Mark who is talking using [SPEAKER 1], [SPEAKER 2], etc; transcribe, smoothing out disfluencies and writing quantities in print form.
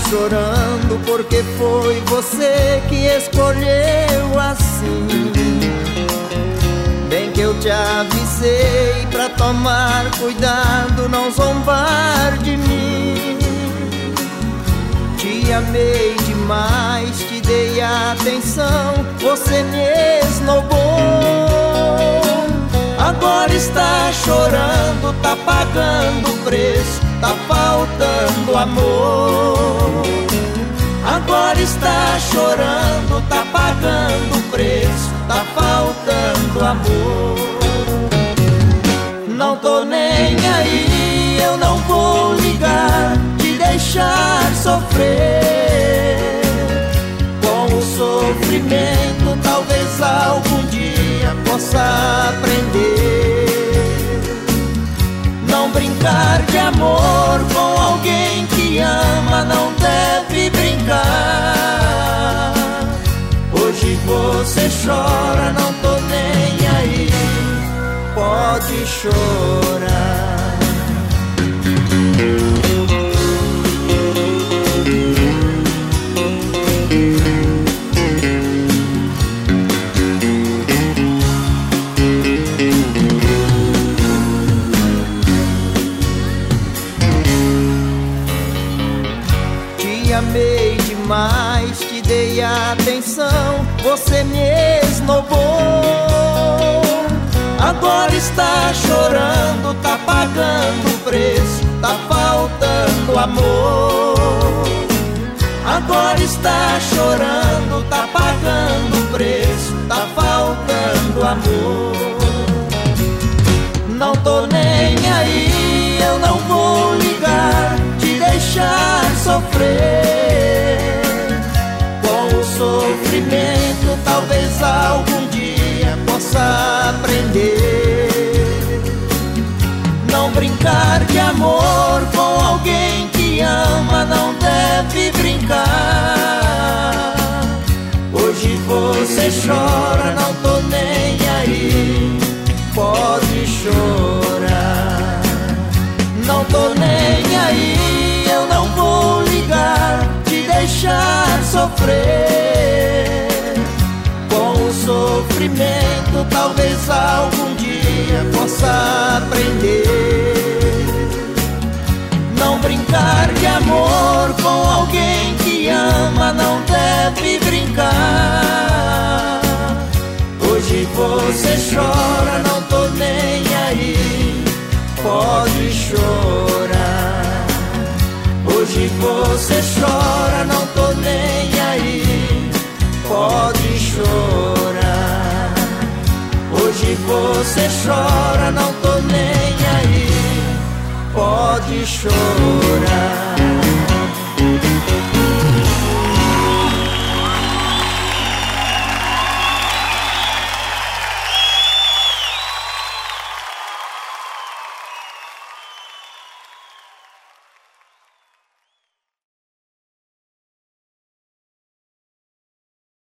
[SPEAKER 1] chorando porque foi você que escolheu assim. Bem que eu te avisei pra tomar cuidado, não zombar de mim. Te amei demais, te dei atenção, você me esnobou. Agora está chorando, tá pagando o preço, tá faltando amor. Agora está chorando, tá pagando o preço, tá faltando amor. Não tô nem aí, eu não vou ligar, te deixar sofrer. Com o sofrimento talvez algum dia possa aprender. Não brincar de amor com alguém que ama, não deve brincar. Hoje você chora, não tô nem aí, pode chorar. Te amei demais, te dei atenção, você me esnobou. Agora está chorando, tá pagando o preço, tá faltando amor. Agora está chorando, tá pagando o preço, tá faltando amor. Não tô nem aí, eu não vou ligar, te deixar sofrer. Com o sofrimento talvez algum dia possa aprender. Não brincar de amor com alguém que ama, não deve brincar. Hoje você chora, não tô nem aí, pode chorar. Não tô nem aí, eu não vou ligar, te deixar sofrer. Com o sofrimento talvez algum dia possa aprender. Não brincar de amor com alguém que ama, não deve brincar. Hoje você chora, não tô nem aí, pode chorar. Hoje você chora, não tô nem aí, pode chorar. Hoje você chora, não tô nem aí, pode chorar.